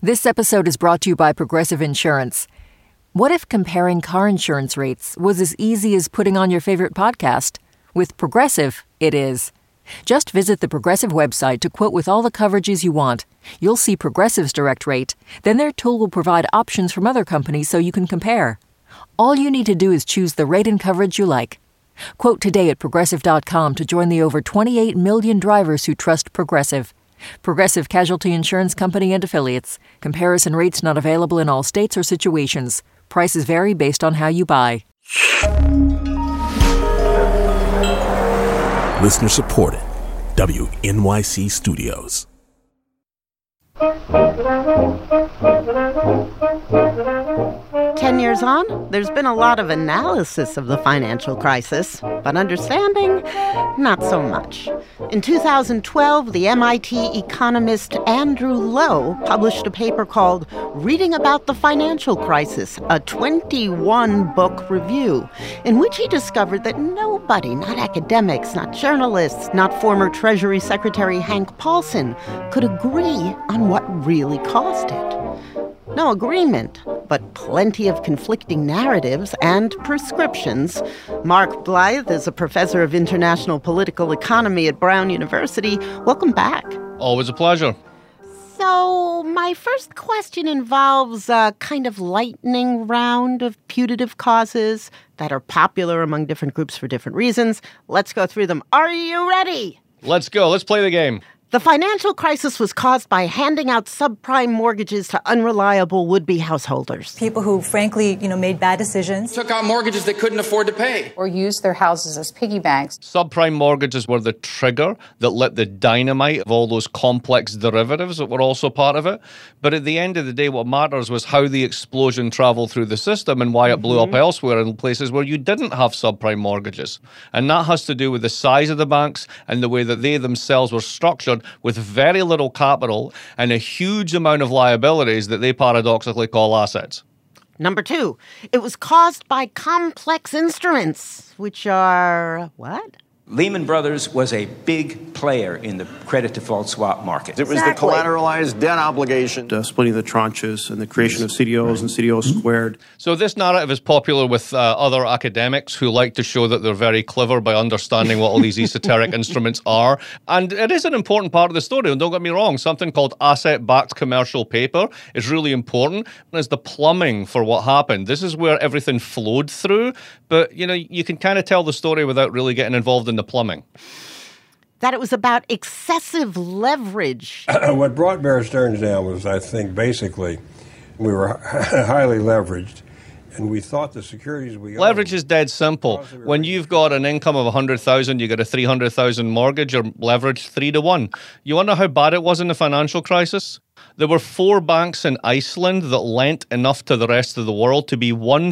This episode is brought to you by Progressive Insurance. What if comparing car insurance rates was as easy as putting on your favorite podcast? With Progressive, it is. Just visit the Progressive website to quote with all the coverages you want. You'll see Progressive's direct rate. Then their tool will provide options from other companies so you can compare. All you need to do is choose the rate and coverage you like. Quote today at Progressive.com to join the over 28 million drivers who trust Progressive. Progressive Casualty Insurance Company and Affiliates. Comparison rates not available in all states or situations. Prices vary based on how you buy. Listener supported. WNYC Studios. 10 years on, there's been a lot of analysis of the financial crisis, but understanding, not so much. In 2012, the MIT economist Andrew Lo published a paper called Reading About the Financial Crisis, a 21-book review, in which he discovered that nobody, not academics, not journalists, not former Treasury Secretary Hank Paulson, could agree on what really caused it. No agreement, but plenty of conflicting narratives and prescriptions. Mark Blythe is a professor of international political economy at Brown University. Welcome back. Always a pleasure. So my first question involves a kind of lightning round of putative causes that are popular among different groups for different reasons. Let's go through them. Are you ready? Let's go. Let's play the game. The financial crisis was caused by handing out subprime mortgages to unreliable would-be householders. People who, frankly, made bad decisions. Took out mortgages they couldn't afford to pay. Or used their houses as piggy banks. Subprime mortgages were the trigger that lit the dynamite of all those complex derivatives that were also part of it. But at the end of the day, what matters was how the explosion traveled through the system and why it blew up elsewhere in places where you didn't have subprime mortgages. And that has to do with the size of the banks and the way that they themselves were structured with very little capital and a huge amount of liabilities that they paradoxically call assets. Number 2, it was caused by complex instruments, which are what? Lehman Brothers was a big player in the credit default swap market. It was the collateralized debt obligation, splitting the tranches and the creation of CDOs and CDOs squared. So this narrative is popular with other academics who like to show that they're very clever by understanding what all these esoteric instruments are. And it is an important part of the story. And don't get me wrong, something called asset-backed commercial paper is really important. It's the plumbing for what happened. This is where everything flowed through. But, you can kind of tell the story without really getting involved in the plumbing. That it was about excessive leverage. What brought Bear Stearns down was, I think, basically, we were highly leveraged, and we thought the securities we leverage is dead simple. When you've got an income of $100,000, you get a $300,000 mortgage, you're leveraged 3-to-1. You wonder how bad it was in the financial crisis? There were 4 banks in Iceland that lent enough to the rest of the world to be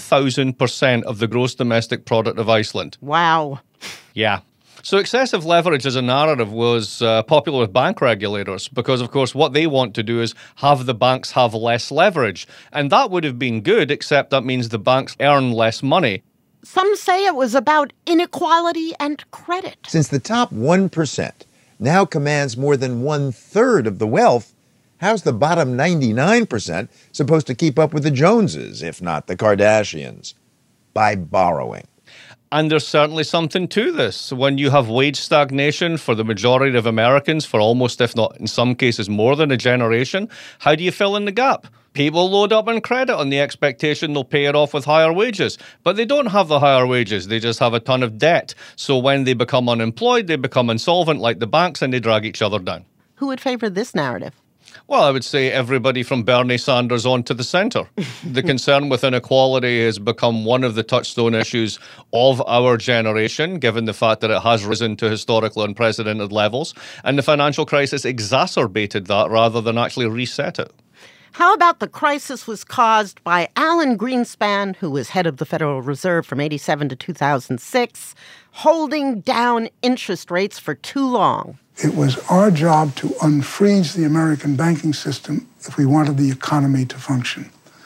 1,000% of the gross domestic product of Iceland. Wow. Yeah. So excessive leverage as a narrative was popular with bank regulators because, of course, what they want to do is have the banks have less leverage. And that would have been good, except that means the banks earn less money. Some say it was about inequality and credit. Since the top 1% now commands more than 1/3 of the wealth, how's the bottom 99% supposed to keep up with the Joneses, if not the Kardashians? By borrowing. And there's certainly something to this. When you have wage stagnation for the majority of Americans for almost, if not in some cases, more than a generation, how do you fill in the gap? People load up on credit on the expectation they'll pay it off with higher wages. But they don't have the higher wages. They just have a ton of debt. So when they become unemployed, they become insolvent like the banks and they drag each other down. Who would favor this narrative? Well, I would say everybody from Bernie Sanders on to the center. The concern with inequality has become one of the touchstone issues of our generation, given the fact that it has risen to historically unprecedented levels. And the financial crisis exacerbated that rather than actually reset it. How about the crisis was caused by Alan Greenspan, who was head of the Federal Reserve from 1987 to 2006, holding down interest rates for too long? It was our job to unfreeze the American banking system if we wanted the economy to function.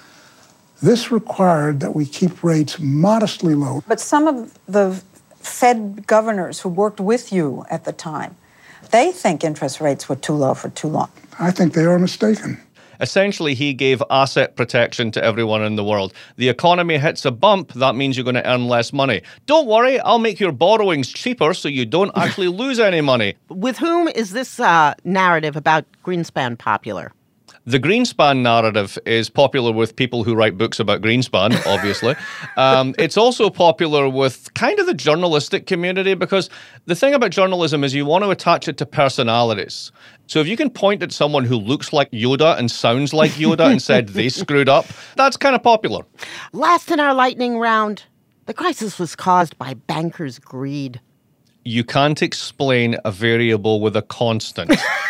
This required that we keep rates modestly low. But some of the Fed governors who worked with you at the time, they think interest rates were too low for too long. I think they are mistaken. Essentially, he gave asset protection to everyone in the world. The economy hits a bump, that means you're going to earn less money. Don't worry, I'll make your borrowings cheaper so you don't actually lose any money. With whom is this narrative about Greenspan popular? The Greenspan narrative is popular with people who write books about Greenspan, obviously. It's also popular with kind of the journalistic community, because the thing about journalism is you want to attach it to personalities. So if you can point at someone who looks like Yoda and sounds like Yoda and said they screwed up, that's kind of popular. Last in our lightning round, the crisis was caused by bankers' greed. You can't explain a variable with a constant.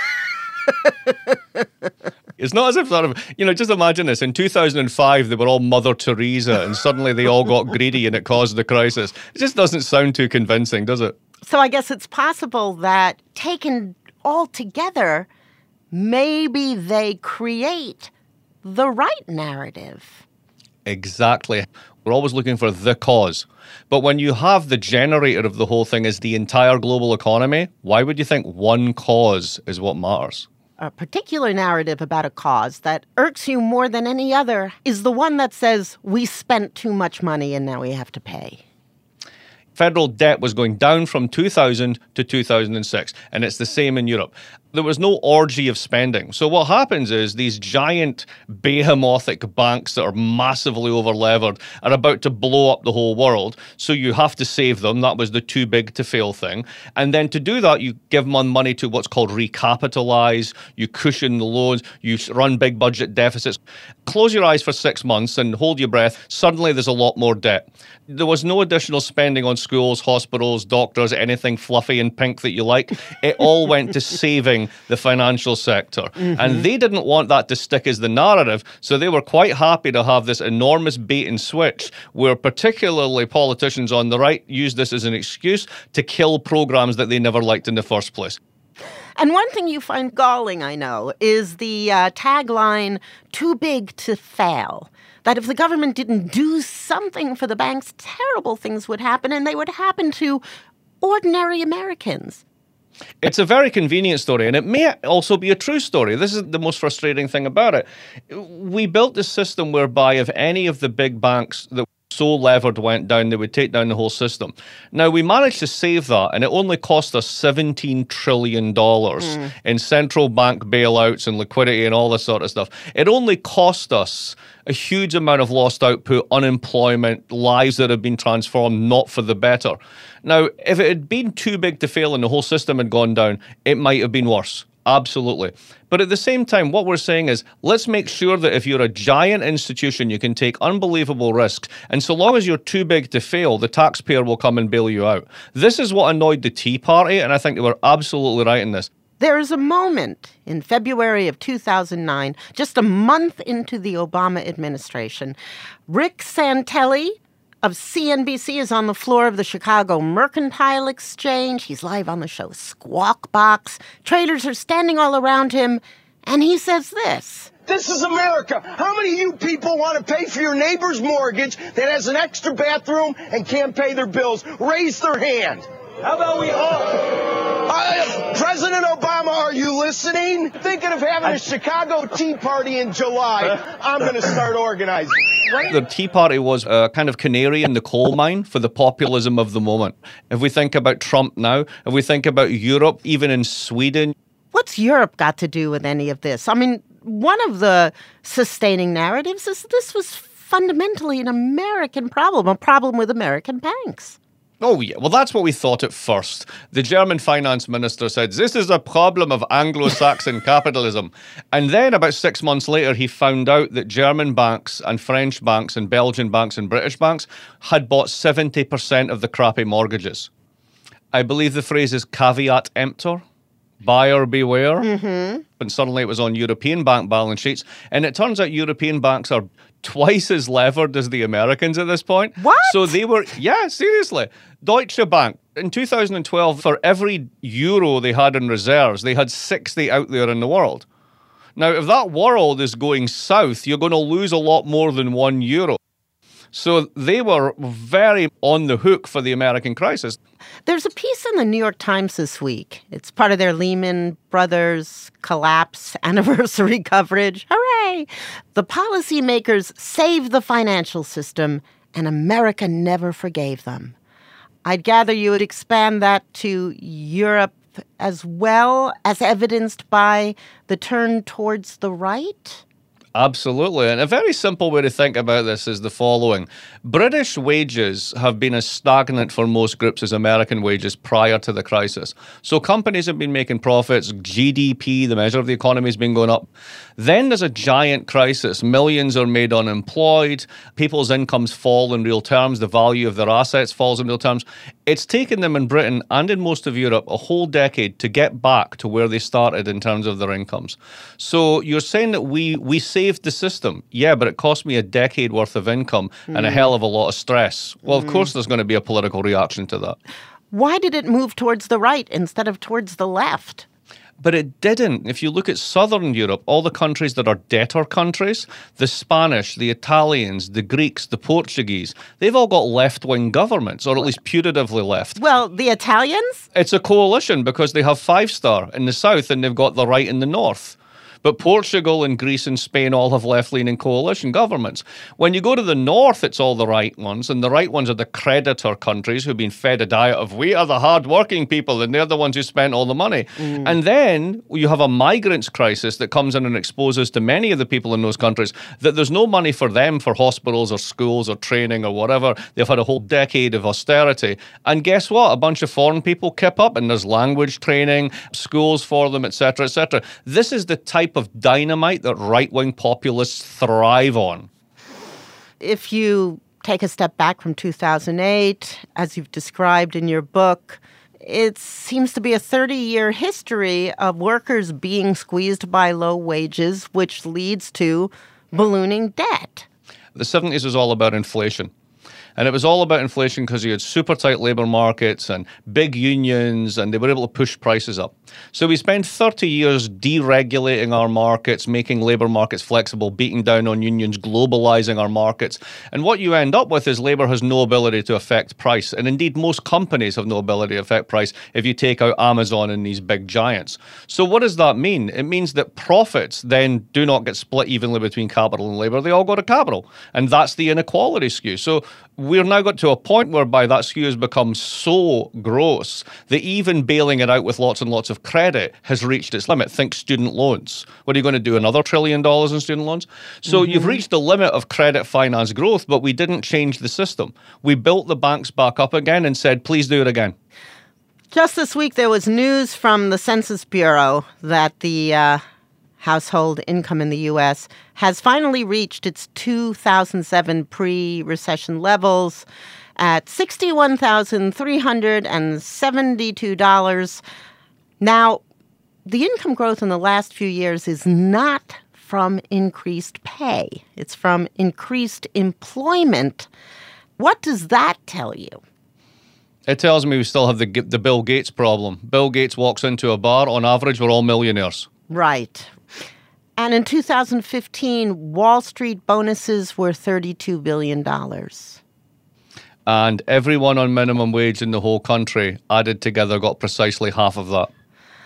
It's not as if sort of, just imagine this. In 2005, they were all Mother Teresa and suddenly they all got greedy and it caused the crisis. It just doesn't sound too convincing, does it? So I guess it's possible that taken all together, maybe they create the right narrative. Exactly. We're always looking for the cause. But when you have the generator of the whole thing as the entire global economy, why would you think one cause is what matters? A particular narrative about a cause that irks you more than any other is the one that says we spent too much money and now we have to pay. Federal debt was going down from 2000 to 2006, and it's the same in Europe. There was no orgy of spending. So what happens is these giant behemoths banks that are massively over-levered are about to blow up the whole world. So you have to save them. That was the too big to fail thing. And then to do that, you give them money to what's called recapitalize. You cushion the loans. You run big budget deficits. Close your eyes for 6 months and hold your breath. Suddenly there's a lot more debt. There was no additional spending on schools, hospitals, doctors, anything fluffy and pink that you like. It all went to saving the financial sector. Mm-hmm. And they didn't want that to stick as the narrative, so they were quite happy to have this enormous bait and switch where particularly politicians on the right used this as an excuse to kill programs that they never liked in the first place. And one thing you find galling, I know, is the tagline, too big to fail. That if the government didn't do something for the banks, terrible things would happen, and they would happen to ordinary Americans. It's a very convenient story, and it may also be a true story. This is the most frustrating thing about it. We built this system whereby if any of the big banks that so levered went down, they would take down the whole system. Now, we managed to save that, and it only cost us $17 trillion in central bank bailouts and liquidity and all this sort of stuff. It only cost us a huge amount of lost output, unemployment, lives that have been transformed, not for the better. Now, if it had been too big to fail and the whole system had gone down, it might have been worse. Absolutely. But at the same time, what we're saying is, let's make sure that if you're a giant institution, you can take unbelievable risks. And so long as you're too big to fail, the taxpayer will come and bail you out. This is what annoyed the Tea Party, and I think they were absolutely right in this. There is a moment in February of 2009, just a month into the Obama administration, Rick Santelli of CNBC is on the floor of the Chicago Mercantile Exchange. He's live on the show Squawk Box. Traders are standing all around him, and he says this. This is America. How many of you people want to pay for your neighbor's mortgage that has an extra bathroom and can't pay their bills? Raise their hand. How about we all? President Obama, are you listening? Thinking of having a Chicago Tea Party in July. I'm going to start organizing. The Tea Party was a kind of canary in the coal mine for the populism of the moment. If we think about Trump now, if we think about Europe, even in Sweden. What's Europe got to do with any of this? I mean, one of the sustaining narratives is this was fundamentally an American problem, a problem with American banks. Oh, yeah. Well, that's what we thought at first. The German finance minister said, this is a problem of Anglo-Saxon capitalism. And then about 6 months later, he found out that German banks and French banks and Belgian banks and British banks had bought 70% of the crappy mortgages. I believe the phrase is caveat emptor, buyer beware. Mm-hmm. And suddenly it was on European bank balance sheets. And it turns out European banks are twice as levered as the Americans at this point. What? So they were, yeah, seriously. Deutsche Bank, in 2012, for every euro they had in reserves, they had 60 out there in the world. Now, if that world is going south, you're going to lose a lot more than €1. So they were very on the hook for the American crisis. There's a piece in the New York Times this week. It's part of their Lehman Brothers collapse anniversary coverage. Hooray! Hooray! The policymakers saved the financial system, and America never forgave them. I'd gather you would expand that to Europe as well, as evidenced by the turn towards the right? Absolutely. And a very simple way to think about this is the following. British wages have been as stagnant for most groups as American wages prior to the crisis. So companies have been making profits, GDP, the measure of the economy, has been going up. Then there's a giant crisis. Millions are made unemployed. People's incomes fall in real terms. The value of their assets falls in real terms. It's taken them in Britain and in most of Europe a whole decade to get back to where they started in terms of their incomes. So you're saying that we saved the system. Yeah, but it cost me a decade worth of income and a hell of a lot of stress. Well, of course there's going to be a political reaction to that. Why did it move towards the right instead of towards the left? But it didn't. If you look at Southern Europe, all the countries that are debtor countries, the Spanish, the Italians, the Greeks, the Portuguese, they've all got left-wing governments, or at least putatively left. Well, the Italians? It's a coalition because they have five-star in the south and they've got the right in the north. But Portugal and Greece and Spain all have left-leaning coalition governments. When you go to the north, it's all the right ones, and the right ones are the creditor countries who've been fed a diet of, we are the hard-working people, and they're the ones who spent all the money. And then you have a migrants crisis that comes in and exposes to many of the people in those countries that there's no money for them for hospitals or schools or training or whatever. They've had a whole decade of austerity. And guess what? A bunch of foreign people kip up, and there's language training, schools for them, etc., etc. This is the type of dynamite that right-wing populists thrive on. If you take a step back from 2008, as you've described in your book, it seems to be a 30-year history of workers being squeezed by low wages, which leads to ballooning debt. The 70s was all about inflation. And it was all about inflation because you had super tight labor markets and big unions, and they were able to push prices up. So we spent 30 years deregulating our markets, making labor markets flexible, beating down on unions, globalizing our markets. And what you end up with is labor has no ability to affect price. And indeed, most companies have no ability to affect price if you take out Amazon and these big giants. So what does that mean? It means that profits then do not get split evenly between capital and labor. They all go to capital. And that's the inequality skew. So we're now got to a point whereby that skew has become so gross that even bailing it out with lots and lots of credit has reached its limit. Think student loans. What are you going to do, another $1 trillion in student loans? So you've reached the limit of credit finance growth, but we didn't change the system. We built the banks back up again and said, please do it again. Just this week, there was news from the Census Bureau that the household income in the U.S. has finally reached its 2007 pre-recession levels at $61,372. Now, the income growth in the last few years is not from increased pay. It's from increased employment. What does that tell you? It tells me we still have the Bill Gates problem. Bill Gates walks into a bar. On average, we're all millionaires. Right. And in 2015, Wall Street bonuses were $32 billion. And everyone on minimum wage in the whole country added together got precisely half of that.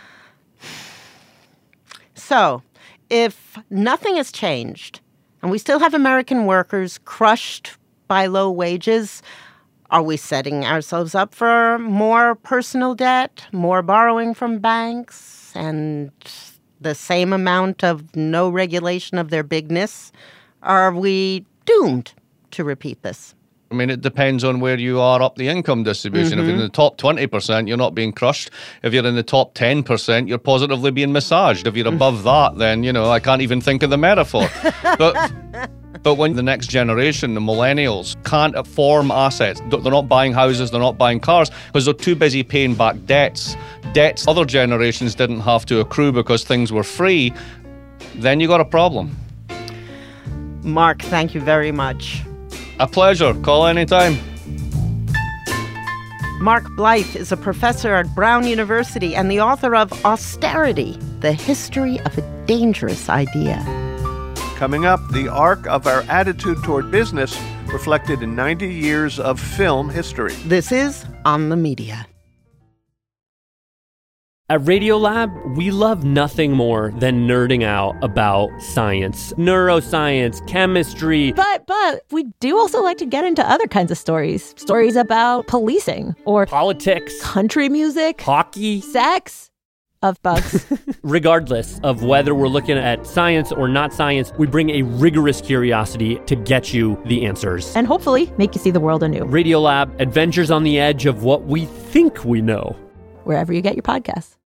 So, if nothing has changed, and we still have American workers crushed by low wages, are we setting ourselves up for more personal debt, more borrowing from banks, and the same amount of no regulation of their bigness? Are we doomed to repeat this? I mean, it depends on where you are up the income distribution. If you're in the top 20%, you're not being crushed. If you're in the top 10%, you're positively being massaged. If you're above that, then, I can't even think of the metaphor. But when the next generation, the millennials, can't form assets, they're not buying houses, they're not buying cars, because they're too busy paying back debts other generations didn't have to accrue because things were free, then you got a problem. Mark, thank you very much. A pleasure. Call anytime. Mark Blyth is a professor at Brown University and the author of Austerity, The History of a Dangerous Idea. Coming up, the arc of our attitude toward business reflected in 90 years of film history. This is On the Media. At Radiolab, we love nothing more than nerding out about science, neuroscience, chemistry. But we do also like to get into other kinds of stories. Stories about policing or politics, country music, hockey, sex, of bugs. Regardless of whether we're looking at science or not science, we bring a rigorous curiosity to get you the answers. And hopefully make you see the world anew. Radiolab, adventures on the edge of what we think we know. Wherever you get your podcasts.